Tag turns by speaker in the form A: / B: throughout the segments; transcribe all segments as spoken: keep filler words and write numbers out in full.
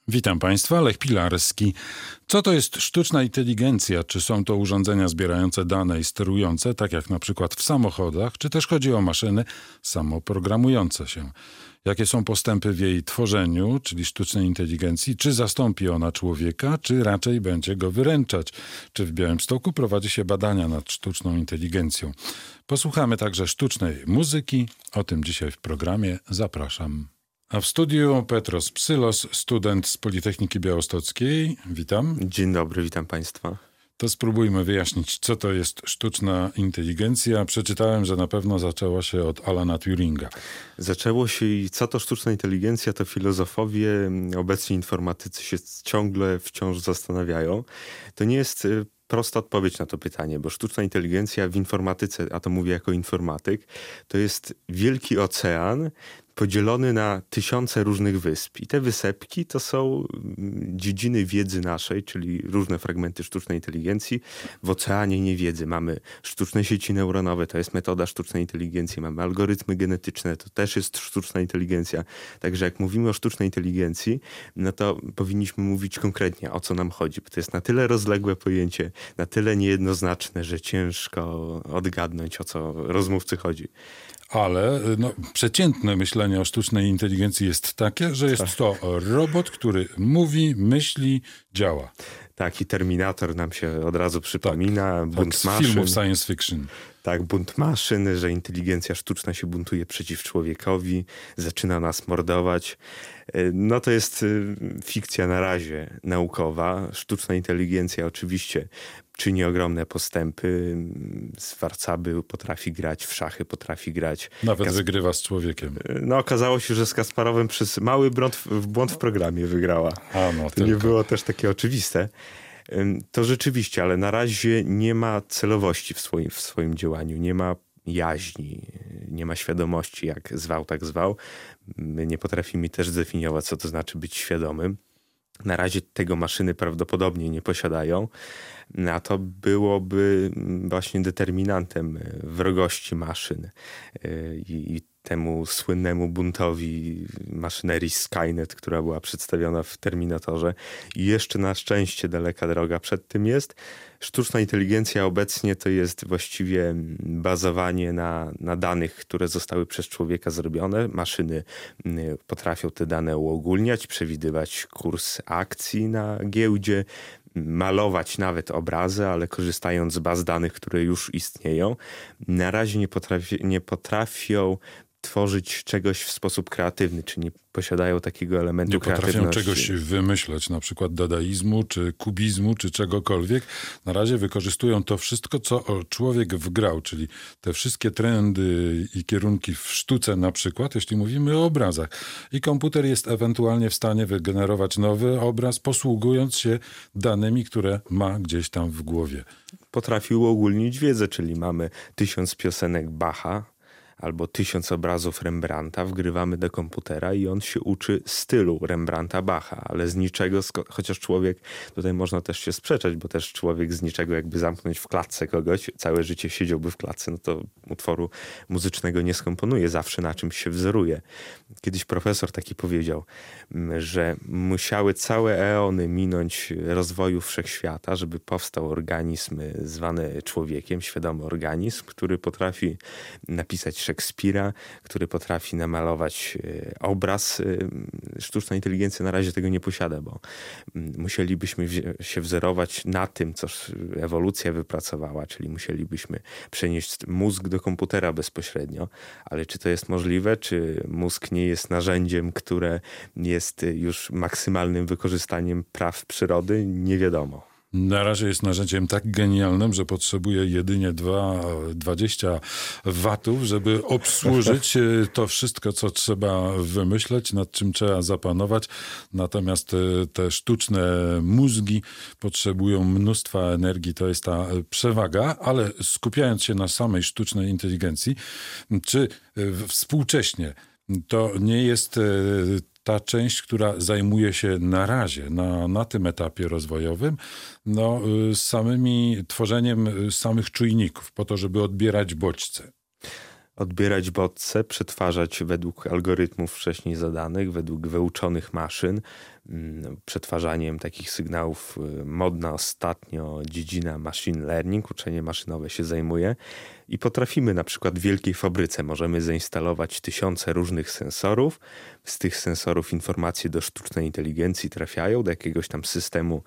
A: Witam Państwa, Lech Pilarski. Co to jest sztuczna inteligencja? Czy są to urządzenia zbierające dane i sterujące, tak jak na przykład w samochodach, czy też chodzi o maszyny samoprogramujące się? Jakie są postępy w jej tworzeniu, czyli sztucznej inteligencji? Czy zastąpi ona człowieka, czy raczej będzie go wyręczać? Czy w Białymstoku prowadzi się badania nad sztuczną inteligencją? Posłuchamy także sztucznej muzyki. O tym dzisiaj w programie. Zapraszam. A w studiu Petros Psylos, student z Politechniki Białostockiej. Witam.
B: Dzień dobry, witam Państwa.
A: To spróbujmy wyjaśnić, co to jest sztuczna inteligencja. Przeczytałem, że na pewno zaczęło się od Alana Turinga.
B: Zaczęło się i co to sztuczna inteligencja, to filozofowie, obecni informatycy się ciągle wciąż zastanawiają. To nie jest prosta odpowiedź na to pytanie, bo sztuczna inteligencja w informatyce, a to mówię jako informatyk, to jest wielki ocean podzielony na tysiące różnych wysp. I te wysepki to są dziedziny wiedzy naszej, czyli różne fragmenty sztucznej inteligencji. W oceanie niewiedzy mamy sztuczne sieci neuronowe, to jest metoda sztucznej inteligencji. Mamy algorytmy genetyczne, to też jest sztuczna inteligencja. Także jak mówimy o sztucznej inteligencji, no to powinniśmy mówić konkretnie, o co nam chodzi. Bo to jest na tyle rozległe pojęcie, na tyle niejednoznaczne, że ciężko odgadnąć, o co rozmówcy chodzi.
A: Ale no, przeciętne myślenie o sztucznej inteligencji jest takie, że jest to robot, który mówi, myśli, działa.
B: Tak, i Terminator nam się od razu przypomina.
A: Tak,
B: bunt
A: tak, z
B: maszyn.
A: filmów science fiction.
B: Tak, bunt maszyn, że inteligencja sztuczna się buntuje przeciw człowiekowi, zaczyna nas mordować. No to jest fikcja na razie naukowa. Sztuczna inteligencja oczywiście czyni ogromne postępy. Z Warcaby potrafi grać, w szachy potrafi grać.
A: Nawet
B: Kas...
A: wygrywa z człowiekiem.
B: No okazało się, że z Kasparowem przez mały błąd w, błąd w programie wygrała.
A: A, no,
B: to
A: tylko.
B: nie było też takie oczywiste. To rzeczywiście, ale na razie nie ma celowości w swoim, w swoim działaniu, nie ma jaźni, nie ma świadomości, jak zwał, tak zwał. My nie potrafimy też zdefiniować, co to znaczy być świadomym. Na razie tego maszyny prawdopodobnie nie posiadają, a to byłoby właśnie determinantem wrogości maszyn i temu słynnemu buntowi maszynerii Skynet, która była przedstawiona w Terminatorze. I jeszcze na szczęście daleka droga przed tym jest. Sztuczna inteligencja obecnie to jest właściwie bazowanie na, na danych, które zostały przez człowieka zrobione. Maszyny potrafią te dane uogólniać, przewidywać kurs akcji na giełdzie, malować nawet obrazy, ale korzystając z baz danych, które już istnieją. Na razie nie, potrafi, nie potrafią tworzyć czegoś w sposób kreatywny, czy nie posiadają takiego elementu
A: nie potrafią
B: kreatywności.
A: czegoś wymyśleć, na przykład dadaizmu, czy kubizmu, czy czegokolwiek. Na razie wykorzystują to wszystko, co człowiek wgrał, czyli te wszystkie trendy i kierunki w sztuce na przykład, jeśli mówimy o obrazach. I komputer jest ewentualnie w stanie wygenerować nowy obraz, posługując się danymi, które ma gdzieś tam w głowie.
B: Potrafi uogólnić wiedzę, czyli mamy tysiąc piosenek Bacha, albo tysiąc obrazów Rembrandta, wgrywamy do komputera i on się uczy stylu Rembrandta, Bacha, ale z niczego, chociaż człowiek, tutaj można też się sprzeczać, bo też człowiek z niczego jakby zamknąć w klatce kogoś, całe życie siedziałby w klatce, no to utworu muzycznego nie skomponuje, zawsze na czymś się wzoruje. Kiedyś profesor taki powiedział, że musiały całe eony minąć rozwoju wszechświata, żeby powstał organizm zwany człowiekiem, świadomy organizm, który potrafi napisać Szekspira, który potrafi namalować obraz. Sztuczna inteligencja na razie tego nie posiada, bo musielibyśmy się wzorować na tym, co ewolucja wypracowała, czyli musielibyśmy przenieść mózg do komputera bezpośrednio, ale czy to jest możliwe? Czy mózg nie jest narzędziem, które jest już maksymalnym wykorzystaniem praw przyrody? Nie wiadomo.
A: Na razie jest narzędziem tak genialnym, że potrzebuje jedynie dwadzieścia watów, żeby obsłużyć to wszystko, co trzeba wymyśleć, nad czym trzeba zapanować. Natomiast te sztuczne mózgi potrzebują mnóstwa energii, to jest ta przewaga, ale skupiając się na samej sztucznej inteligencji, czy współcześnie to nie jest ta część, która zajmuje się na razie, na, na tym etapie rozwojowym, no, samymi tworzeniem samych czujników po to, żeby odbierać bodźce.
B: Odbierać bodźce, przetwarzać według algorytmów wcześniej zadanych, według wyuczonych maszyn, przetwarzaniem takich sygnałów. Modna ostatnio dziedzina machine learning, uczenie maszynowe się zajmuje i potrafimy na przykład w wielkiej fabryce możemy zainstalować tysiące różnych sensorów. Z tych sensorów informacje do sztucznej inteligencji trafiają, do jakiegoś tam systemu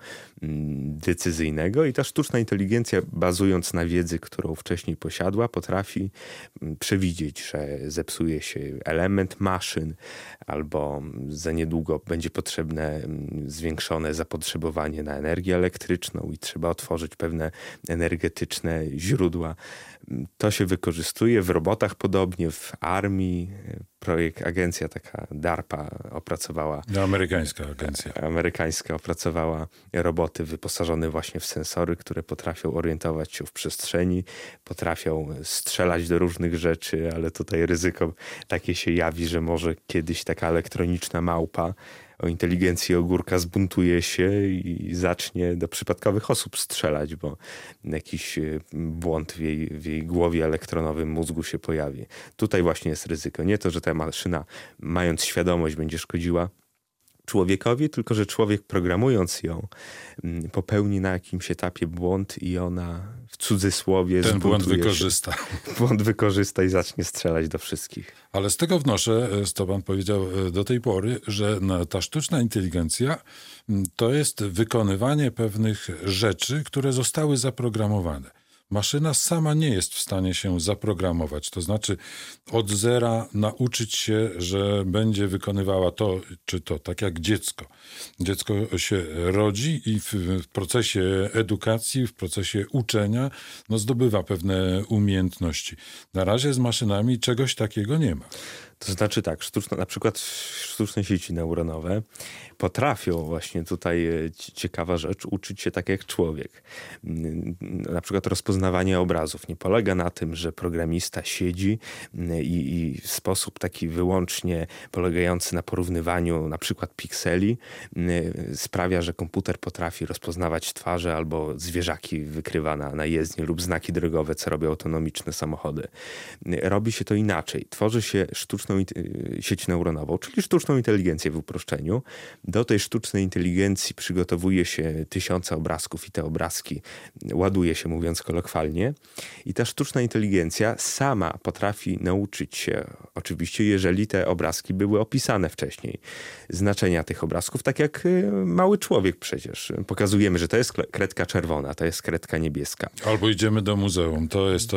B: decyzyjnego i ta sztuczna inteligencja, bazując na wiedzy, którą wcześniej posiadła, potrafi przewidzieć, że zepsuje się element maszyn albo za niedługo będzie potrzebne zwiększone zapotrzebowanie na energię elektryczną i trzeba otworzyć pewne energetyczne źródła. To się wykorzystuje w robotach podobnie, w armii. Projekt, agencja taka DARPA opracowała.
A: Amerykańska agencja.
B: Amerykańska opracowała roboty wyposażone właśnie w sensory, które potrafią orientować się w przestrzeni, potrafią strzelać do różnych rzeczy, ale tutaj ryzyko takie się jawi, że może kiedyś taka elektroniczna małpa o inteligencji ogórka zbuntuje się i zacznie do przypadkowych osób strzelać, bo jakiś błąd w jej, w jej głowie elektronowym mózgu się pojawi. Tutaj właśnie jest ryzyko. Nie to, że ta maszyna, mając świadomość, będzie szkodziła człowiekowi, tylko że człowiek, programując ją, popełni na jakimś etapie błąd i ona w cudzysłowie
A: ten błąd
B: się.
A: wykorzysta.
B: Błąd wykorzysta i zacznie strzelać do wszystkich.
A: Ale z tego wnoszę, co pan powiedział do tej pory, że ta sztuczna inteligencja to jest wykonywanie pewnych rzeczy, które zostały zaprogramowane. Maszyna sama nie jest w stanie się zaprogramować, to znaczy od zera nauczyć się, że będzie wykonywała to czy to, tak jak dziecko. Dziecko się rodzi i w procesie edukacji, w procesie uczenia no zdobywa pewne umiejętności. Na razie z maszynami czegoś takiego nie ma.
B: To znaczy tak, sztuczne, na przykład sztuczne sieci neuronowe potrafią właśnie tutaj, ciekawa rzecz, uczyć się tak jak człowiek. Na przykład rozpoznawanie obrazów nie polega na tym, że programista siedzi i, i w sposób taki wyłącznie polegający na porównywaniu na przykład pikseli sprawia, że komputer potrafi rozpoznawać twarze albo zwierzaki wykrywa na, na jezdni lub znaki drogowe, co robią autonomiczne samochody. Robi się to inaczej. Tworzy się sztuczną sieć neuronową, czyli sztuczną inteligencję w uproszczeniu. Do tej sztucznej inteligencji przygotowuje się tysiące obrazków i te obrazki ładuje się, mówiąc kolokwialnie. I ta sztuczna inteligencja sama potrafi nauczyć się, oczywiście jeżeli te obrazki były opisane wcześniej, znaczenia tych obrazków, tak jak mały człowiek przecież. Pokazujemy, że to jest kredka czerwona, to jest kredka niebieska.
A: Albo idziemy do muzeum. To jest e,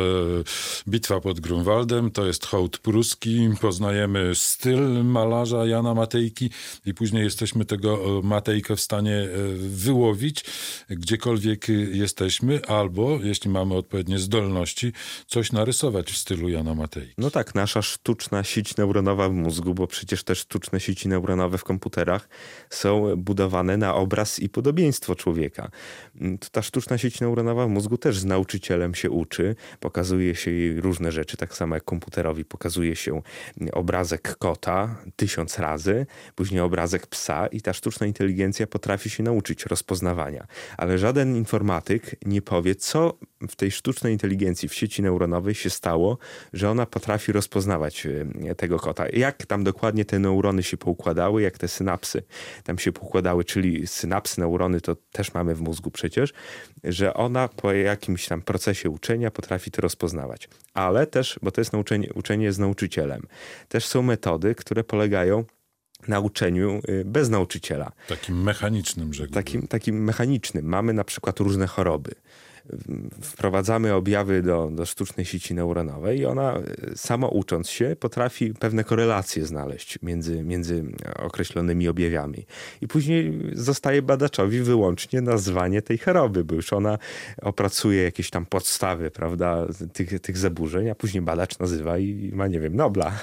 A: bitwa pod Grunwaldem, to jest hołd pruski, poznajemy styl malarza Jana Matejki i później jesteśmy tego Matejkę w stanie wyłowić, gdziekolwiek jesteśmy, albo, jeśli mamy odpowiednie zdolności, coś narysować w stylu Jana Matejki.
B: No tak, nasza sztuczna sieć neuronowa w mózgu, bo przecież te sztuczne sieci neuronowe w komputerach są budowane na obraz i podobieństwo człowieka. To ta sztuczna sieć neuronowa w mózgu też z nauczycielem się uczy, pokazuje się jej różne rzeczy, tak samo jak komputerowi pokazuje się obrazek kota tysiąc razy, później obrazek psa i ta sztuczna inteligencja potrafi się nauczyć rozpoznawania. Ale żaden informatyk nie powie, co w tej sztucznej inteligencji, w sieci neuronowej się stało, że ona potrafi rozpoznawać tego kota. Jak tam dokładnie te neurony się poukładały, jak te synapsy tam się poukładały, czyli synapsy, neurony to też mamy w mózgu przecież, że ona po jakimś tam procesie uczenia potrafi to rozpoznawać. Ale też, bo to jest nauczenie, uczenie z nauczycielem, też są metody, które polegają na uczeniu bez nauczyciela.
A: Takim mechanicznym, rzekłbym.
B: Takim, takim mechanicznym. Mamy na przykład różne choroby. Wprowadzamy objawy do, do sztucznej sieci neuronowej i ona samo ucząc się potrafi pewne korelacje znaleźć między, między określonymi objawami. I później zostaje badaczowi wyłącznie nazwanie tej choroby, bo już ona opracuje jakieś tam podstawy, prawda, tych, tych zaburzeń, a później badacz nazywa i ma, nie wiem, Nobla.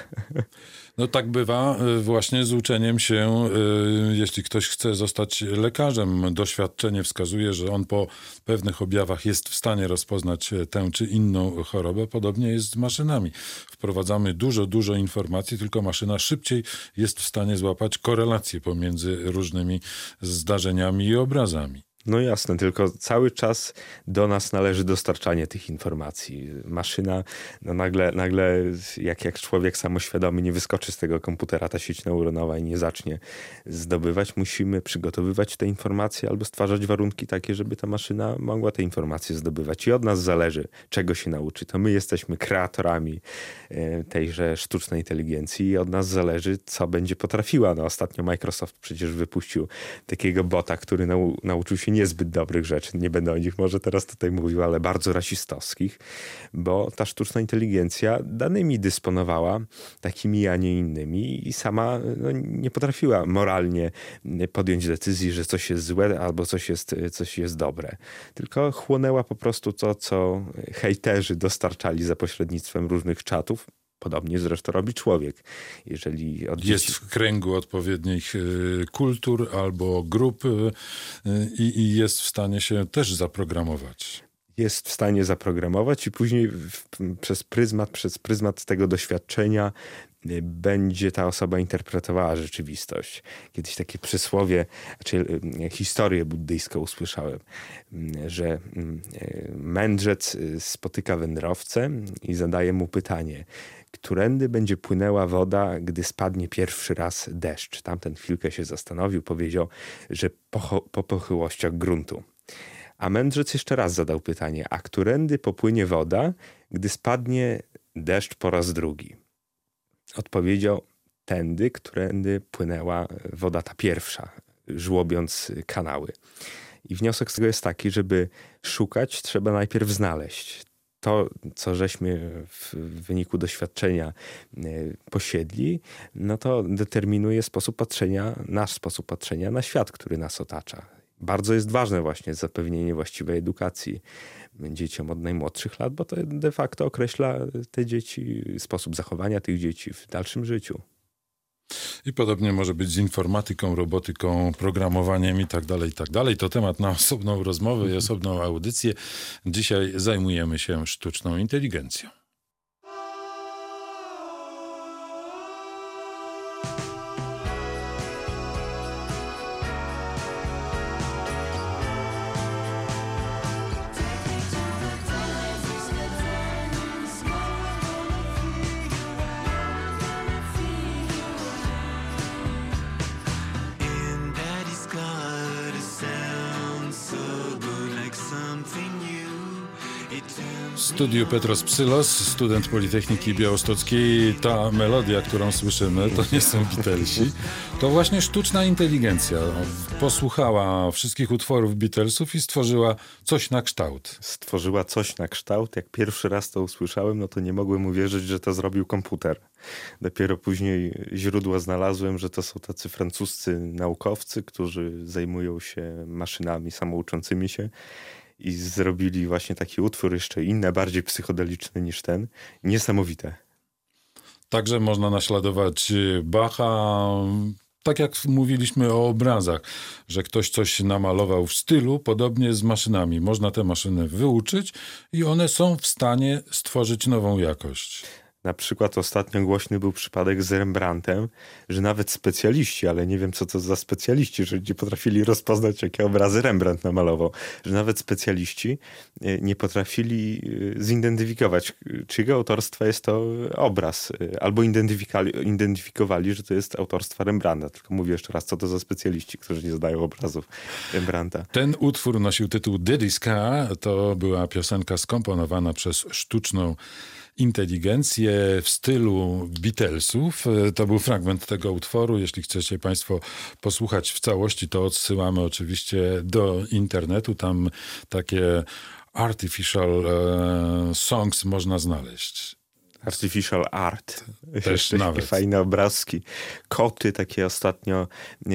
A: No tak bywa właśnie z uczeniem się, jeśli ktoś chce zostać lekarzem. Doświadczenie wskazuje, że on po pewnych objawach jest w stanie rozpoznać tę czy inną chorobę. Podobnie jest z maszynami. Wprowadzamy dużo, dużo informacji, tylko maszyna szybciej jest w stanie złapać korelacje pomiędzy różnymi zdarzeniami i obrazami.
B: No jasne, tylko cały czas do nas należy dostarczanie tych informacji. Maszyna, no nagle, nagle jak, jak człowiek samoświadomy nie wyskoczy z tego komputera, ta sieć neuronowa i nie zacznie zdobywać, musimy przygotowywać te informacje albo stwarzać warunki takie, żeby ta maszyna mogła te informacje zdobywać. I od nas zależy, czego się nauczy. To my jesteśmy kreatorami tejże sztucznej inteligencji i od nas zależy, co będzie potrafiła. No, ostatnio Microsoft przecież wypuścił takiego bota, który nau- nauczył się niezbyt dobrych rzeczy. Nie będę o nich może teraz tutaj mówił, ale bardzo rasistowskich, bo ta sztuczna inteligencja danymi dysponowała takimi, a nie innymi i sama no, nie potrafiła moralnie podjąć decyzji, że coś jest złe albo coś jest, coś jest dobre. Tylko chłonęła po prostu to, co hejterzy dostarczali za pośrednictwem różnych czatów. Podobnie zresztą robi człowiek. Jeżeli od
A: Jest
B: dzieci...
A: w kręgu odpowiednich y, kultur albo grup y, y, i jest w stanie się też zaprogramować.
B: Jest w stanie zaprogramować i później w, przez pryzmat, przez pryzmat tego doświadczenia y, będzie ta osoba interpretowała rzeczywistość. Kiedyś takie przysłowie, znaczy y, historię buddyjską usłyszałem, y, że y, mędrzec spotyka wędrowcę i zadaje mu pytanie: którędy będzie płynęła woda, gdy spadnie pierwszy raz deszcz? Tamten chwilkę się zastanowił, powiedział, że po, po pochyłościach gruntu. A mędrzec jeszcze raz zadał pytanie: a którędy popłynie woda, gdy spadnie deszcz po raz drugi? Odpowiedział: tędy, którędy płynęła woda ta pierwsza, żłobiąc kanały. I wniosek z tego jest taki, żeby szukać, trzeba najpierw znaleźć. To, co żeśmy w wyniku doświadczenia posiedli, no to determinuje sposób patrzenia, nasz sposób patrzenia na świat, który nas otacza. Bardzo jest ważne właśnie zapewnienie właściwej edukacji dzieciom od najmłodszych lat, bo to de facto określa te dzieci, sposób zachowania tych dzieci w dalszym życiu.
A: I podobnie może być z informatyką, robotyką, programowaniem i tak dalej, i tak dalej. To temat na osobną rozmowę i osobną audycję. Dzisiaj zajmujemy się sztuczną inteligencją. W studiu Petros Psylos, student Politechniki Białostockiej. Ta melodia, którą słyszymy, to nie są Beatlesi. To właśnie sztuczna inteligencja posłuchała wszystkich utworów Beatlesów i stworzyła coś na kształt.
B: Stworzyła coś na kształt. Jak pierwszy raz to usłyszałem, no to nie mogłem uwierzyć, że to zrobił komputer. Dopiero później źródła znalazłem, że to są tacy francuscy naukowcy, którzy zajmują się maszynami samouczącymi się. I zrobili właśnie taki utwór, jeszcze inny, bardziej psychodeliczny niż ten. Niesamowite.
A: Także można naśladować Bacha, tak jak mówiliśmy o obrazach, że ktoś coś namalował w stylu, podobnie z maszynami. Można te maszyny wyuczyć i one są w stanie stworzyć nową jakość.
B: Na przykład ostatnio głośny był przypadek z Rembrandtem, że nawet specjaliści, ale nie wiem co to za specjaliści, że nie potrafili rozpoznać, jakie obrazy Rembrandt namalował, że nawet specjaliści nie potrafili zidentyfikować, czyjego autorstwa jest to obraz, albo identyfikowali, identyfikowali, że to jest autorstwa Rembrandta. Tylko mówię jeszcze raz, co to za specjaliści, którzy nie znają obrazów Rembrandta.
A: Ten utwór nosił tytuł Daddy's Car. To była piosenka skomponowana przez sztuczną inteligencję w stylu Beatlesów. To był fragment tego utworu. Jeśli chcecie Państwo posłuchać w całości, to odsyłamy oczywiście do internetu. Tam takie artificial e, songs można znaleźć.
B: Artificial art.
A: Też nawet.
B: Fajne obrazki. Koty takie ostatnio,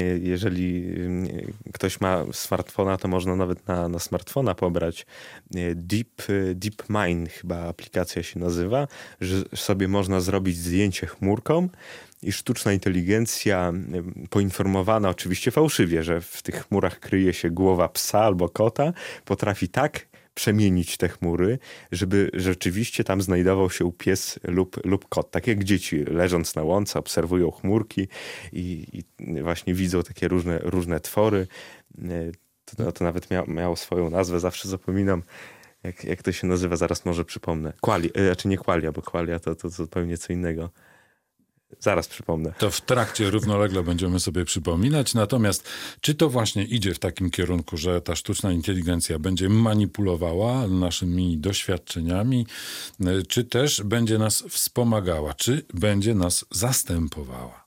B: jeżeli ktoś ma smartfona, to można nawet na, na smartfona pobrać. Deep, Deep Mind chyba aplikacja się nazywa, że sobie można zrobić zdjęcie chmurką i sztuczna inteligencja poinformowana oczywiście fałszywie, że w tych chmurach kryje się głowa psa albo kota, potrafi tak przemienić te chmury, żeby rzeczywiście tam znajdował się pies lub, lub kot. Tak jak dzieci leżąc na łące obserwują chmurki i, i właśnie widzą takie różne, różne twory. To, to nawet mia, miało swoją nazwę, zawsze zapominam, jak, jak to się nazywa, zaraz może przypomnę. Quali, e, znaczy nie Qualia, bo Qualia to, to, to zupełnie co innego. Zaraz przypomnę.
A: To w trakcie równolegle będziemy sobie przypominać. Natomiast czy to właśnie idzie w takim kierunku, że ta sztuczna inteligencja będzie manipulowała naszymi doświadczeniami, czy też będzie nas wspomagała, czy będzie nas zastępowała?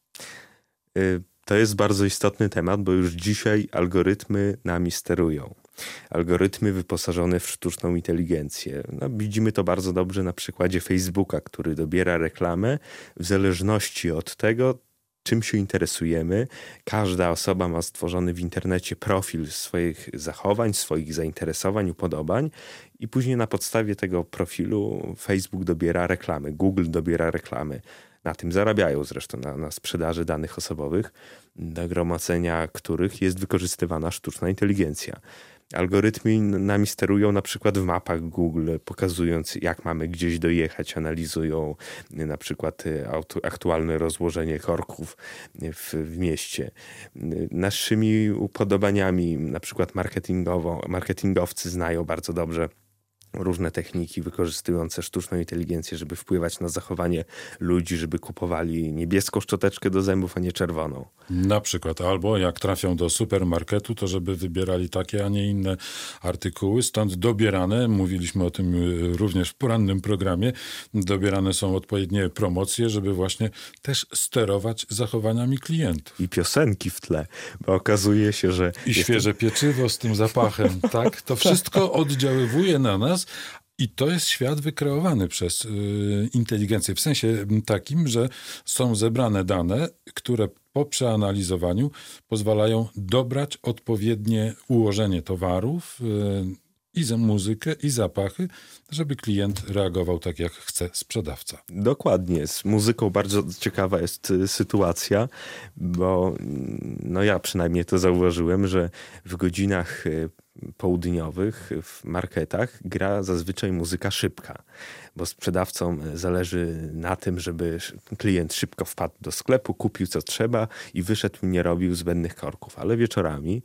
B: To jest bardzo istotny temat, bo już dzisiaj algorytmy nami sterują. Algorytmy wyposażone w sztuczną inteligencję. No, widzimy to bardzo dobrze na przykładzie Facebooka, który dobiera reklamę w zależności od tego, czym się interesujemy. Każda osoba ma stworzony w internecie profil swoich zachowań, swoich zainteresowań, upodobań i później na podstawie tego profilu Facebook dobiera reklamy, Google dobiera reklamy. Na tym zarabiają zresztą, na, na sprzedaży danych osobowych, do gromadzenia których jest wykorzystywana sztuczna inteligencja. Algorytmy nami sterują na przykład w mapach Google, pokazując jak mamy gdzieś dojechać, analizują na przykład aktualne rozłożenie korków w, w mieście. Naszymi upodobaniami, na przykład marketingowo, marketingowcy znają bardzo dobrze różne techniki wykorzystujące sztuczną inteligencję, żeby wpływać na zachowanie ludzi, żeby kupowali niebieską szczoteczkę do zębów, a nie czerwoną.
A: Na przykład, albo jak trafią do supermarketu, to żeby wybierali takie, a nie inne artykuły. Stąd dobierane, mówiliśmy o tym również w porannym programie, dobierane są odpowiednie promocje, żeby właśnie też sterować zachowaniami klientów.
B: I piosenki w tle, bo okazuje się, że...
A: I świeże jestem... pieczywo z tym zapachem, tak? To wszystko oddziaływuje na nas. I to jest świat wykreowany przez y, inteligencję w sensie takim, że są zebrane dane, które po przeanalizowaniu pozwalają dobrać odpowiednie ułożenie towarów y, i za muzykę, i zapachy, żeby klient reagował tak, jak chce sprzedawca.
B: Dokładnie. Z muzyką bardzo ciekawa jest sytuacja, bo no ja przynajmniej to zauważyłem, że w godzinach południowych w marketach gra zazwyczaj muzyka szybka, bo sprzedawcom zależy na tym, żeby klient szybko wpadł do sklepu, kupił co trzeba i wyszedł, nie robił zbędnych korków. Ale wieczorami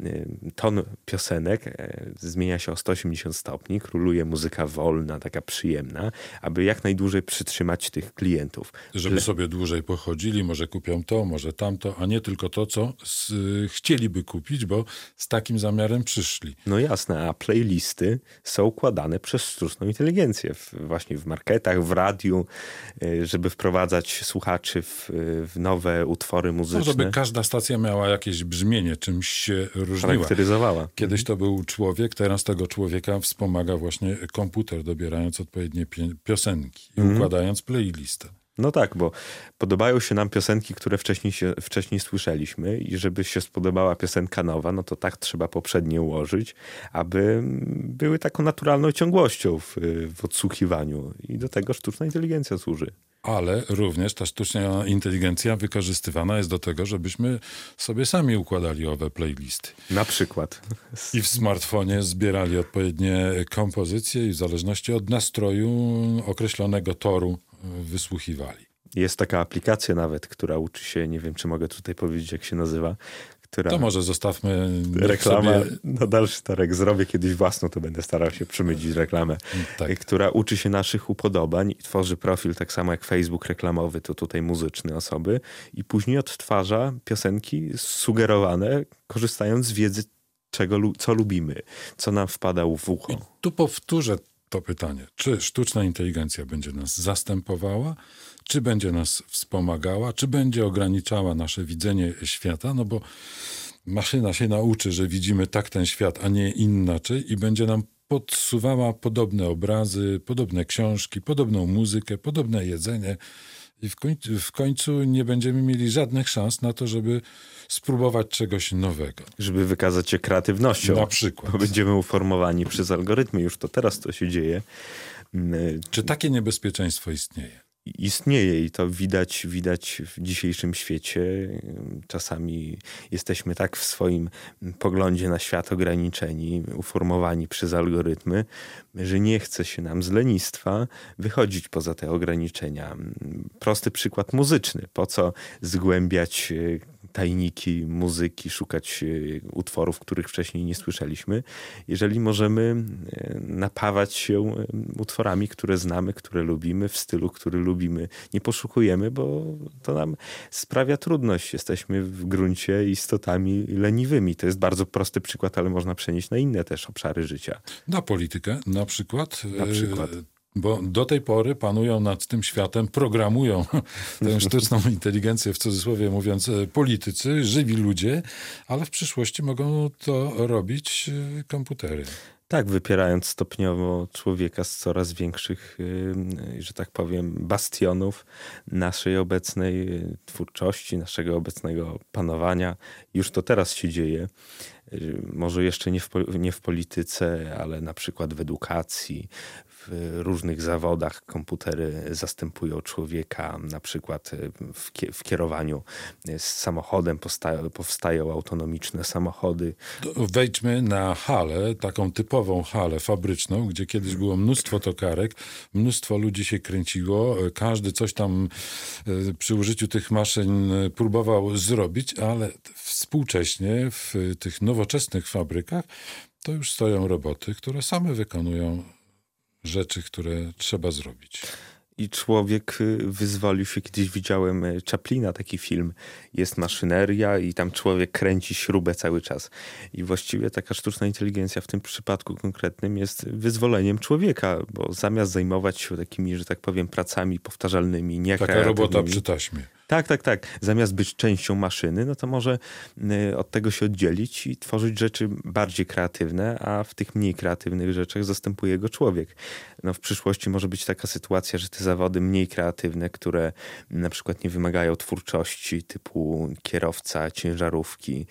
B: ton piosenek zmienia się o sto osiemdziesiąt stopni, króluje muzyka wolna, taka przyjemna, aby jak najdłużej przytrzymać tych klientów.
A: Żeby Le... sobie dłużej pochodzili, może kupią to, może tamto, a nie tylko to, co z... chcieliby kupić, bo z takim zamiarem przyszli.
B: No jasne, a playlisty są układane przez sztuczną inteligencję w, właśnie w marketach, w radiu, żeby wprowadzać słuchaczy w, w nowe utwory muzyczne.
A: No, żeby każda stacja miała jakieś brzmienie, czymś się różniła.
B: Charakteryzowała.
A: Kiedyś to był człowiek, teraz tego człowieka wspomaga właśnie komputer, dobierając odpowiednie piosenki i mm. układając playlistę.
B: No tak, bo podobają się nam piosenki, które wcześniej, się, wcześniej słyszeliśmy i żeby się spodobała piosenka nowa, no to tak trzeba poprzednie ułożyć, aby były taką naturalną ciągłością w, w odsłuchiwaniu i do tego sztuczna inteligencja służy.
A: Ale również ta sztuczna inteligencja wykorzystywana jest do tego, żebyśmy sobie sami układali owe playlisty.
B: Na przykład.
A: I w smartfonie zbierali odpowiednie kompozycje i w zależności od nastroju określonego toru wysłuchiwali.
B: Jest taka aplikacja nawet, która uczy się, nie wiem, czy mogę tutaj powiedzieć, jak się nazywa. Która...
A: To może zostawmy
B: reklamę.
A: Sobie...
B: No dalszy torek zrobię kiedyś własną, to będę starał się przemycić reklamę. Tak. Która uczy się naszych upodobań i tworzy profil tak samo jak Facebook reklamowy, to tutaj muzyczny osoby i później odtwarza piosenki sugerowane, korzystając z wiedzy, czego, co lubimy, co nam wpada w ucho.
A: I tu powtórzę to pytanie, czy sztuczna inteligencja będzie nas zastępowała, czy będzie nas wspomagała, czy będzie ograniczała nasze widzenie świata, no bo maszyna się nauczy, że widzimy tak ten świat, a nie inaczej i będzie nam podsuwała podobne obrazy, podobne książki, podobną muzykę, podobne jedzenie i w końcu, w końcu nie będziemy mieli żadnych szans na to, żeby spróbować czegoś nowego.
B: Żeby wykazać się kreatywnością.
A: Na przykład.
B: Bo będziemy uformowani przez algorytmy, już to teraz to się dzieje.
A: Czy takie niebezpieczeństwo istnieje?
B: Istnieje i to widać, widać w dzisiejszym świecie. Czasami jesteśmy tak w swoim poglądzie na świat ograniczeni, uformowani przez algorytmy, że nie chce się nam z lenistwa wychodzić poza te ograniczenia. Prosty przykład muzyczny. Po co zgłębiać tajniki muzyki, szukać utworów, których wcześniej nie słyszeliśmy, jeżeli możemy napawać się utworami, które znamy, które lubimy, w stylu, który lubimy. Nie poszukujemy, bo to nam sprawia trudność. Jesteśmy w gruncie istotami leniwymi. To jest bardzo prosty przykład, ale można przenieść na inne też obszary życia.
A: Na politykę na przykład.
B: Na przykład.
A: Bo do tej pory panują nad tym światem, programują tę sztuczną inteligencję, w cudzysłowie mówiąc, politycy, żywi ludzie, ale w przyszłości mogą to robić komputery.
B: Tak, wypierając stopniowo człowieka z coraz większych, że tak powiem, bastionów naszej obecnej twórczości, naszego obecnego panowania. Już to teraz się dzieje. Może jeszcze nie w, nie w polityce, ale na przykład w edukacji, w różnych zawodach komputery zastępują człowieka, na przykład w, w kierowaniu z samochodem powstają, powstają autonomiczne samochody.
A: Wejdźmy na halę, taką typową halę fabryczną, gdzie kiedyś było mnóstwo tokarek, mnóstwo ludzi się kręciło, każdy coś tam przy użyciu tych maszyn próbował zrobić, ale współcześnie w tych nowoczesnych fabrykach to już stoją roboty, które same wykonują rzeczy, które trzeba zrobić.
B: I człowiek wyzwolił się, kiedyś widziałem Chaplina, taki film, jest maszyneria i tam człowiek kręci śrubę cały czas. I właściwie taka sztuczna inteligencja w tym przypadku konkretnym jest wyzwoleniem człowieka, bo zamiast zajmować się takimi, że tak powiem, pracami powtarzalnymi, niekreatywnymi.
A: Taka robota przy taśmie.
B: Tak, tak, tak. Zamiast być częścią maszyny, no to może od tego się oddzielić i tworzyć rzeczy bardziej kreatywne, a w tych mniej kreatywnych rzeczach zastępuje go człowiek. No w przyszłości może być taka sytuacja, że te zawody mniej kreatywne, które na przykład nie wymagają twórczości, typu kierowca ciężarówki,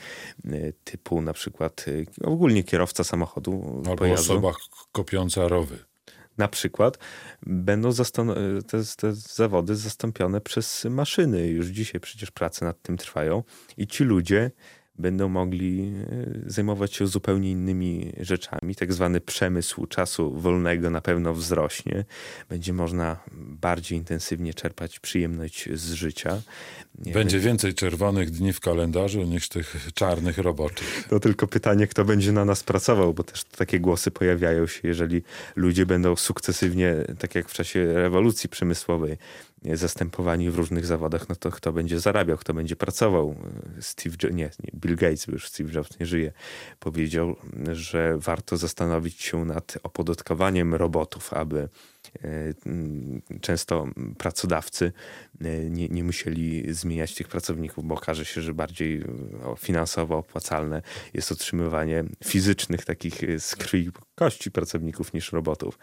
B: typu na przykład ogólnie kierowca samochodu,
A: albo
B: pojazdu.
A: osoba kopiąca rowy.
B: Na przykład będą zastan- te, te zawody zastąpione przez maszyny. Już dzisiaj przecież prace nad tym trwają i ci ludzie będą mogli zajmować się zupełnie innymi rzeczami. Tak zwany przemysł czasu wolnego na pewno wzrośnie. Będzie można bardziej intensywnie czerpać przyjemność z życia.
A: Będzie więcej czerwonych dni w kalendarzu niż tych czarnych roboczych.
B: To tylko pytanie, kto będzie na nas pracował, bo też takie głosy pojawiają się, jeżeli ludzie będą sukcesywnie, tak jak w czasie rewolucji przemysłowej, zastępowani w różnych zawodach, no to kto będzie zarabiał, kto będzie pracował. Steve jo- nie, nie, Bill Gates, bo już Steve Jobs nie żyje, powiedział, że warto zastanowić się nad opodatkowaniem robotów, aby często pracodawcy nie, nie musieli zmieniać tych pracowników, bo okaże się, że bardziej finansowo opłacalne jest otrzymywanie fizycznych takich z krwi i kości pracowników niż robotów.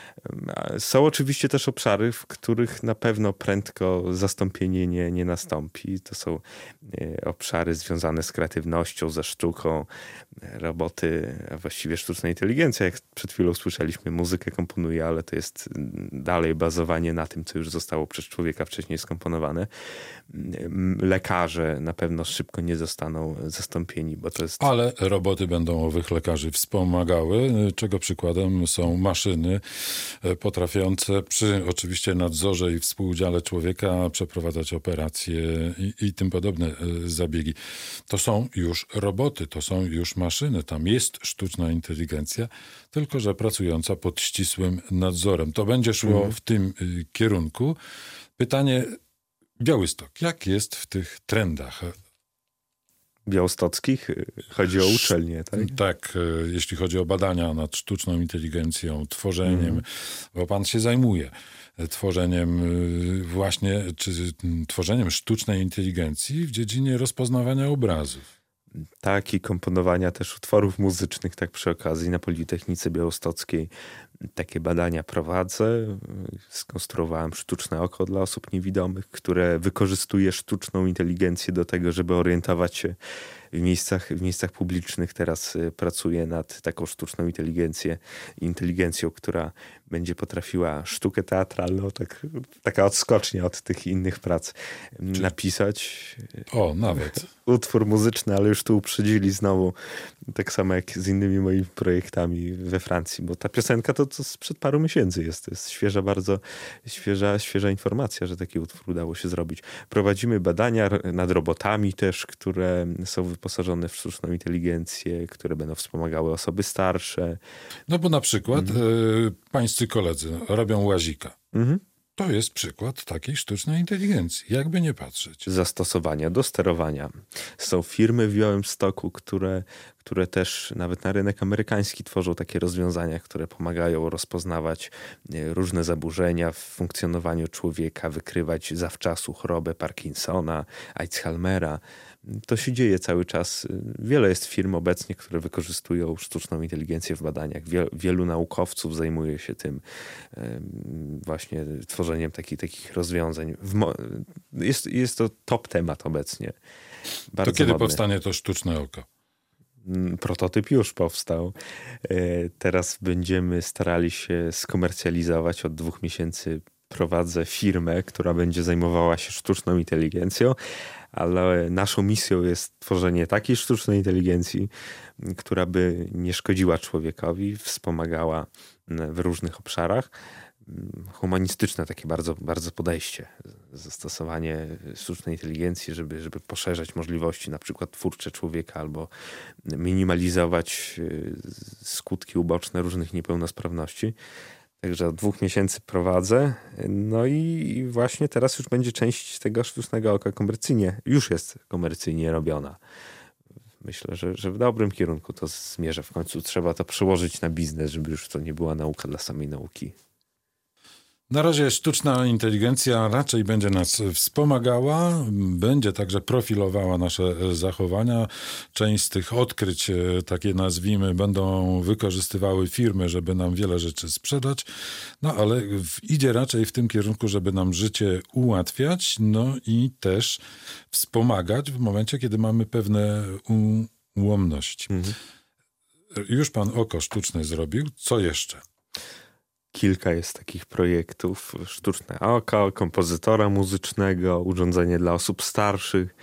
B: Są oczywiście też obszary, w których na pewno prędko zastąpienie nie, nie nastąpi. To są obszary związane z kreatywnością, ze sztuką, roboty, a właściwie sztuczna inteligencja, jak przed chwilą słyszeliśmy, muzykę komponuje, ale to jest dalej bazowanie na tym, co już zostało przez człowieka wcześniej skomponowane. Lekarze na pewno szybko nie zostaną zastąpieni, bo to jest...
A: Ale roboty będą owych lekarzy wspomagały, czego przykładem są maszyny potrafiące przy oczywiście nadzorze i współudziale człowieka przeprowadzać operacje i, i tym podobne zabiegi. To są już roboty, to są już maszyny, tam jest sztuczna inteligencja, tylko że pracująca pod ścisłym nadzorem. To będzie szło mm. w tym y, kierunku. Pytanie, Białystok, jak jest w tych trendach?
B: Białostockich? Chodzi o uczelnię, tak?
A: Tak, jeśli chodzi o badania nad sztuczną inteligencją, tworzeniem, mm. bo pan się zajmuje tworzeniem właśnie, czy tworzeniem sztucznej inteligencji w dziedzinie rozpoznawania obrazów.
B: Tak, i komponowania też utworów muzycznych, tak przy okazji na Politechnice Białostockiej takie badania prowadzę. Skonstruowałem sztuczne oko dla osób niewidomych, które wykorzystuje sztuczną inteligencję do tego, żeby orientować się w miejscach, w miejscach publicznych. Teraz pracuję nad taką sztuczną inteligencję, inteligencją, która będzie potrafiła sztukę teatralną, tak, taka odskocznia od tych innych prac, Czy... napisać.
A: O, nawet.
B: Utwór muzyczny, ale już tu uprzedzili znowu Tak samo jak z innymi moimi projektami we Francji, bo ta piosenka to, to sprzed paru miesięcy jest. To jest świeża, bardzo świeża, świeża informacja, że taki utwór udało się zrobić. Prowadzimy badania nad robotami też, które są wyposażone w sztuczną inteligencję, które będą wspomagały osoby starsze.
A: No bo na przykład mhm. y, pańscy koledzy robią łazika. Mhm. To jest przykład takiej sztucznej inteligencji, jakby nie patrzeć.
B: Zastosowania do sterowania. Są firmy w Białymstoku, które, które też nawet na rynek amerykański tworzą takie rozwiązania, które pomagają rozpoznawać różne zaburzenia w funkcjonowaniu człowieka, wykrywać zawczasu chorobę Parkinsona, Alzheimera. To się dzieje cały czas. Wiele jest firm obecnie, które wykorzystują sztuczną inteligencję w badaniach. Wielu, wielu naukowców zajmuje się tym właśnie tworzeniem takich, takich rozwiązań. Jest, jest to top temat obecnie. Bardzo
A: to kiedy
B: modny.
A: Powstanie to sztuczne oko?
B: Prototyp już powstał. Teraz będziemy starali się skomercjalizować. Od dwóch miesięcy prowadzę firmę, która będzie zajmowała się sztuczną inteligencją, ale naszą misją jest tworzenie takiej sztucznej inteligencji, która by nie szkodziła człowiekowi, wspomagała w różnych obszarach. Humanistyczne takie bardzo, bardzo podejście, zastosowanie sztucznej inteligencji, żeby, żeby poszerzać możliwości na przykład twórcze człowieka albo minimalizować skutki uboczne różnych niepełnosprawności. Także od dwóch miesięcy prowadzę. No i właśnie teraz już będzie część tego sztucznego oka komercyjnie, już jest komercyjnie robiona. Myślę, że, że w dobrym kierunku to zmierza. W końcu trzeba to przełożyć na biznes, żeby już to nie była nauka dla samej nauki.
A: Na razie sztuczna inteligencja raczej będzie nas wspomagała, będzie także profilowała nasze zachowania. Część z tych odkryć, takie nazwijmy, będą wykorzystywały firmy, żeby nam wiele rzeczy sprzedać, no ale idzie raczej w tym kierunku, żeby nam życie ułatwiać, no i też wspomagać w momencie, kiedy mamy pewne ułomności. Mhm. Już pan oko sztuczne zrobił, co jeszcze?
B: Kilka jest takich projektów. Sztuczne oko, kompozytora muzycznego, urządzenie dla osób starszych,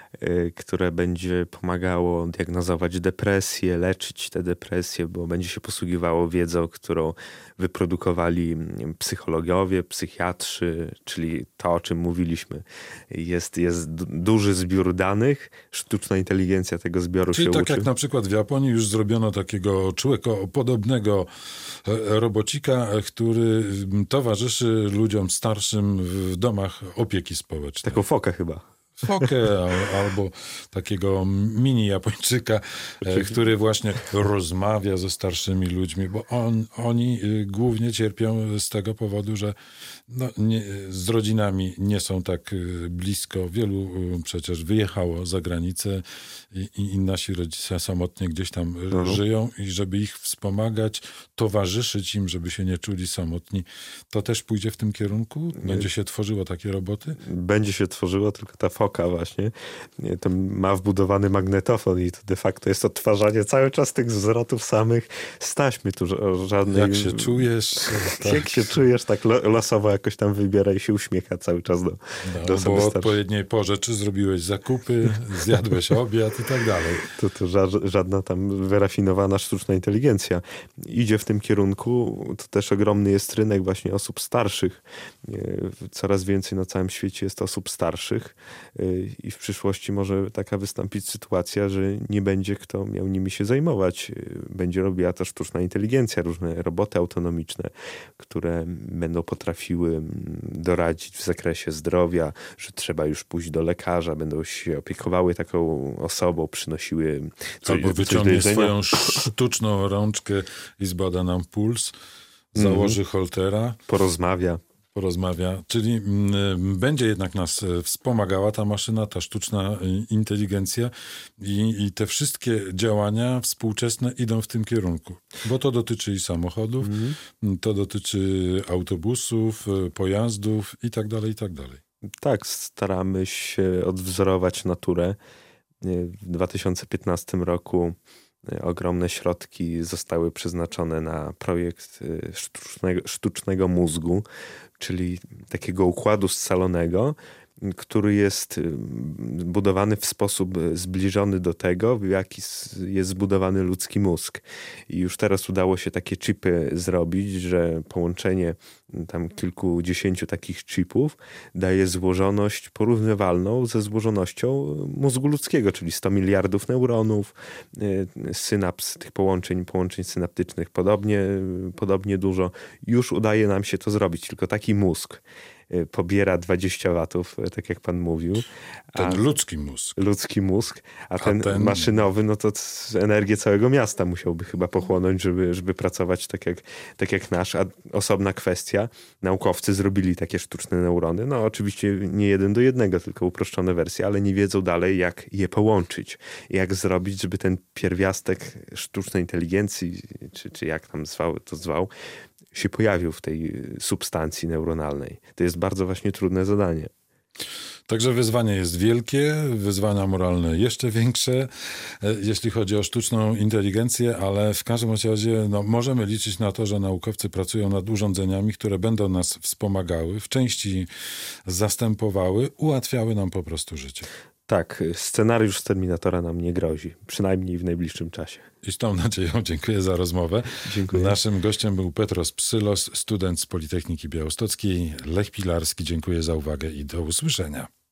B: które będzie pomagało diagnozować depresję, leczyć te depresje, bo będzie się posługiwało wiedzą, którą wyprodukowali psychologowie, psychiatrzy, czyli to, o czym mówiliśmy. Jest, jest duży zbiór danych, sztuczna inteligencja tego zbioru
A: czyli
B: się
A: tak
B: uczy.
A: Jak na przykład w Japonii już zrobiono takiego człowiekopodobnego robocika, który towarzyszy ludziom starszym w domach opieki społecznej.
B: Taką fokę chyba.
A: Fokę albo takiego mini Japończyka, który właśnie rozmawia ze starszymi ludźmi, bo on, oni głównie cierpią z tego powodu, że no, nie, z rodzinami nie są tak blisko. Wielu przecież wyjechało za granicę i, i nasi rodzice samotnie gdzieś tam mhm. żyją i żeby ich wspomagać, towarzyszyć im, żeby się nie czuli samotni, to też pójdzie w tym kierunku? Będzie się tworzyło takie roboty?
B: Będzie się tworzyło, tylko ta foka właśnie to ma wbudowany magnetofon i to de facto jest odtwarzanie cały czas tych zwrotów samych z taśmy. Tu żadnej...
A: Jak się czujesz?
B: Tak. Jak się czujesz, tak losowo jakoś tam wybiera i się uśmiecha cały czas do,
A: no,
B: do osoby
A: bo o
B: starszej.
A: odpowiedniej porze, czy zrobiłeś zakupy, zjadłeś obiad i tak dalej.
B: To, to żadna tam wyrafinowana sztuczna inteligencja idzie w tym kierunku. To też ogromny jest rynek właśnie osób starszych. Coraz więcej na całym świecie jest osób starszych i w przyszłości może taka wystąpić sytuacja, że nie będzie kto miał nimi się zajmować. Będzie robiła to sztuczna inteligencja, różne roboty autonomiczne, które będą potrafiły doradzić w zakresie zdrowia, że trzeba już pójść do lekarza, będą się opiekowały taką osobą, przynosiły coś,
A: albo wyciągnie swoją sztuczną rączkę i zbada nam puls, założy mm. holtera.
B: Porozmawia.
A: porozmawia, czyli m, będzie jednak nas wspomagała ta maszyna, ta sztuczna inteligencja i, i te wszystkie działania współczesne idą w tym kierunku, bo to dotyczy i samochodów, mm. to dotyczy autobusów, pojazdów i tak dalej, i tak dalej.
B: Tak, staramy się odwzorować naturę. W dwa tysiące piętnastym roku ogromne środki zostały przeznaczone na projekt sztucznego, sztucznego mózgu, czyli takiego układu scalonego, który jest budowany w sposób zbliżony do tego, w jaki jest zbudowany ludzki mózg. I już teraz udało się takie chipy zrobić, że połączenie tam kilkudziesięciu takich chipów daje złożoność porównywalną ze złożonością mózgu ludzkiego, czyli sto miliardów neuronów, synaps, tych połączeń, połączeń synaptycznych podobnie, podobnie dużo. Już udaje nam się to zrobić, tylko taki mózg pobiera dwadzieścia watów, tak jak pan mówił.
A: Ten ludzki mózg.
B: Ludzki mózg, a, a ten,
A: ten
B: maszynowy, no to energię całego miasta musiałby chyba pochłonąć, żeby, żeby pracować tak jak, tak jak nasz. A osobna kwestia, naukowcy zrobili takie sztuczne neurony, no oczywiście nie jeden do jednego, tylko uproszczone wersje, ale nie wiedzą dalej, jak je połączyć. Jak zrobić, żeby ten pierwiastek sztucznej inteligencji, czy, czy jak tam zwał, to zwał, się pojawił w tej substancji neuronalnej. To jest bardzo właśnie trudne zadanie.
A: Także wyzwanie jest wielkie, wyzwania moralne jeszcze większe, jeśli chodzi o sztuczną inteligencję, ale w każdym razie no, możemy liczyć na to, że naukowcy pracują nad urządzeniami, które będą nas wspomagały, w części zastępowały, ułatwiały nam po prostu życie.
B: Tak, scenariusz z Terminatora nam nie grozi, przynajmniej w najbliższym czasie.
A: I z tą nadzieją dziękuję za rozmowę.
B: Dziękuję.
A: Naszym gościem był Petros Psylos, student z Politechniki Białostockiej. Lech Pilarski, dziękuję za uwagę i do usłyszenia.